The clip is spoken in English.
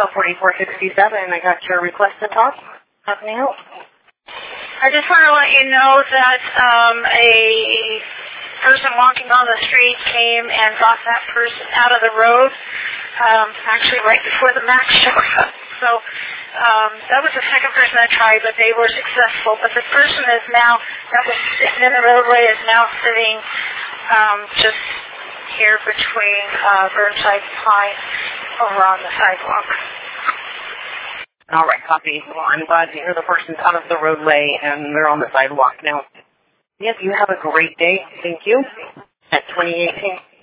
Bravo 4467. I got your request to talk. How can I help? I just want to let you know that a person walking on the street came and got that person out of the road, actually right before the Max showed up. So that was the second person I tried, but they were successful. But the person is now, that was sitting in the roadway, is now sitting just here between Burnside Pine over on the sidewalk. All right, copy. Well, I'm glad to hear the person's out of the roadway and they're on the sidewalk now. Yes, you have a great day. Thank you. At 2018.